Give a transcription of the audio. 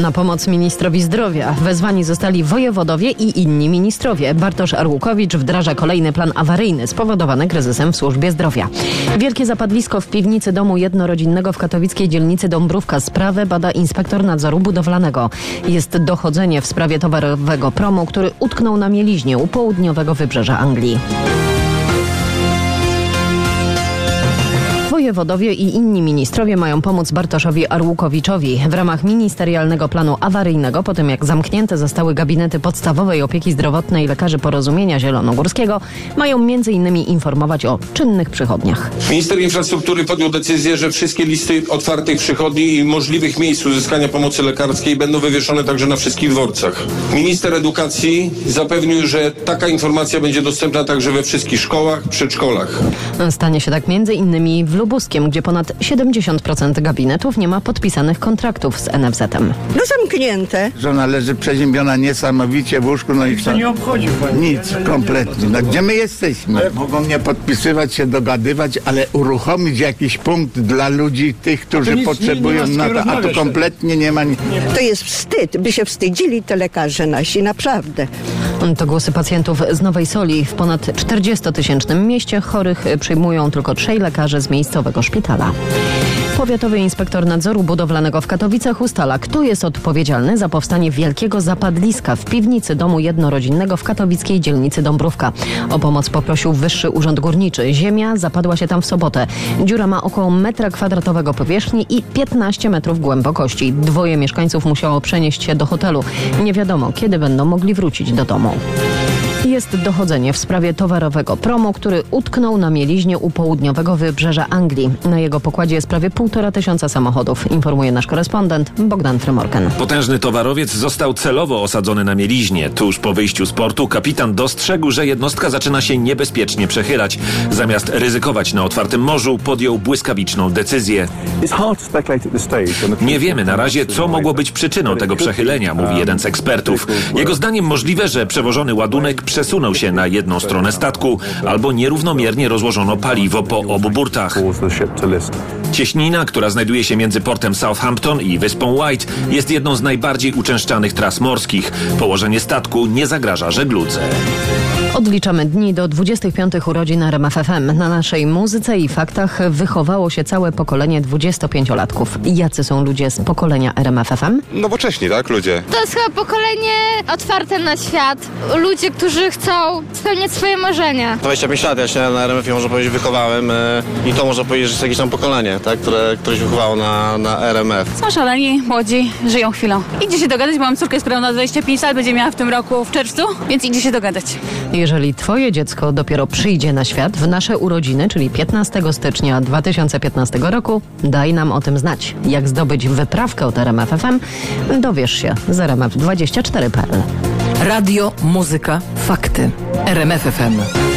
na pomoc ministrowi zdrowia. Wezwani zostali wojewodowie i inni ministrowie. Bartosz Arłukowicz wdraża kolejny plan awaryjny spowodowany kryzysem w służbie zdrowia. Wielkie zapadlisko w piwnicy domu jednorodzinnego w katowickiej dzielnicy Dąbrówka. Sprawę bada inspektor nadzoru budowlanego. Jest dochodzenie w sprawie towarowego promu, który utknął na mieliźnie u południowego wybrzeża Anglii. Wojewodowie i inni ministrowie mają pomóc Bartoszowi Arłukowiczowi. W ramach ministerialnego planu awaryjnego, po tym jak zamknięte zostały gabinety podstawowej opieki zdrowotnej lekarzy Porozumienia Zielonogórskiego, mają m.in. informować o czynnych przychodniach. Minister infrastruktury podjął decyzję, że wszystkie listy otwartych przychodni i możliwych miejsc uzyskania pomocy lekarskiej będą wywieszone także na wszystkich dworcach. Minister edukacji zapewnił, że taka informacja będzie dostępna także we wszystkich szkołach, przedszkolach. Stanie się tak m.in. w Lubuskiem, gdzie ponad 70% gabinetów nie ma podpisanych kontraktów z NFZ-em. No zamknięte. Żona leży przeziębiona niesamowicie w łóżku, no i co? Nie obchodzi. Nic, kompletnie. No gdzie my jesteśmy? Mogą nie podpisywać się, dogadywać, ale uruchomić jakiś punkt dla ludzi, tych, którzy potrzebują na to, a to kompletnie nie ma. To jest wstyd, by się wstydzili te lekarze nasi, naprawdę. To głosy pacjentów z Nowej Soli. W ponad 40-tysięcznym mieście chorych przyjmują tylko 3 lekarze z miejscowego szpitala. Powiatowy inspektor nadzoru budowlanego w Katowicach ustala, kto jest odpowiedzialny za powstanie wielkiego zapadliska w piwnicy domu jednorodzinnego w katowickiej dzielnicy Dąbrówka. O pomoc poprosił Wyższy Urząd Górniczy. Ziemia zapadła się tam w sobotę. Dziura ma około 1 kwadratowego powierzchni i 15 metrów głębokości. 2 mieszkańców musiało przenieść się do hotelu. Nie wiadomo, kiedy będą mogli wrócić do domu. Jest dochodzenie w sprawie towarowego promu, który utknął na mieliźnie u południowego wybrzeża Anglii. Na jego pokładzie jest prawie 1500 samochodów, informuje nasz korespondent Bogdan Frymorken. Potężny towarowiec został celowo osadzony na mieliźnie. Tuż po wyjściu z portu kapitan dostrzegł, że jednostka zaczyna się niebezpiecznie przechylać. Zamiast ryzykować na otwartym morzu, podjął błyskawiczną decyzję. Nie wiemy na razie, co mogło być przyczyną tego przechylenia, mówi jeden z ekspertów. Jego zdaniem możliwe, że przewożony ładunek przesunął się na jedną stronę statku albo nierównomiernie rozłożono paliwo po obu burtach. Cieśnina, która znajduje się między portem Southampton i wyspą White, jest jedną z najbardziej uczęszczanych tras morskich. Położenie statku nie zagraża żegludze. Odliczamy dni do 25. urodzin RMF FM. Na naszej muzyce i faktach wychowało się całe pokolenie 25-latków. Jacy są ludzie z pokolenia RMF FM? Nowocześni, tak, ludzie? To jest chyba pokolenie otwarte na świat. Ludzie, którzy chcą spełniać swoje marzenia. 25 lat, ja się na RMF-ie, można powiedzieć, wychowałem i to można powiedzieć, że jest jakieś tam pokolenie, tak, które się wychowało na RMF. Są szaleni, młodzi, żyją chwilą. Idzie się dogadać, bo mam córkę, która ma 25 lat, będzie miała w tym roku w czerwcu, więc idzie się dogadać. Jeżeli twoje dziecko dopiero przyjdzie na świat w nasze urodziny, czyli 15 stycznia 2015 roku, daj nam o tym znać. Jak zdobyć wyprawkę od RMF FM? Dowiesz się z rmf24.pl. Radio, muzyka, fakty. RMF FM.